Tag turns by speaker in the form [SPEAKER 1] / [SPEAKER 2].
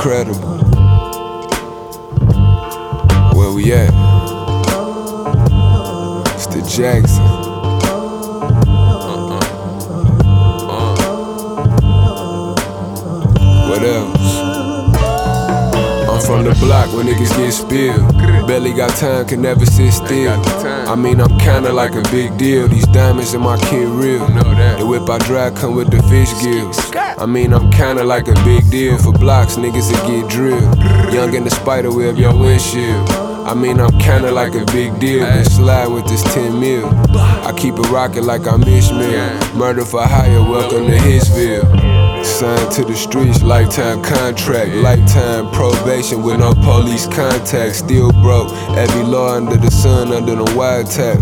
[SPEAKER 1] incredible. Where we at? It's the Jackson. What else? I'm from the block where niggas get spilled. Barely got time, can never sit still. I mean, I'm kinda like a big deal. These diamonds in my kid real. The whip I drive come with the fish gills. I mean, I'm kinda like a big deal. For blocks, niggas that get drilled. Young in the spider web, your windshield. I mean, I'm kinda like a big deal. Been slide with this 10 mil. I keep it rockin' like I'm Ishmael. Murder for hire, welcome to Hitsville. Signed to the streets, lifetime contract. Lifetime probation with no police contact. Still broke, every law under the sun, under the wiretap.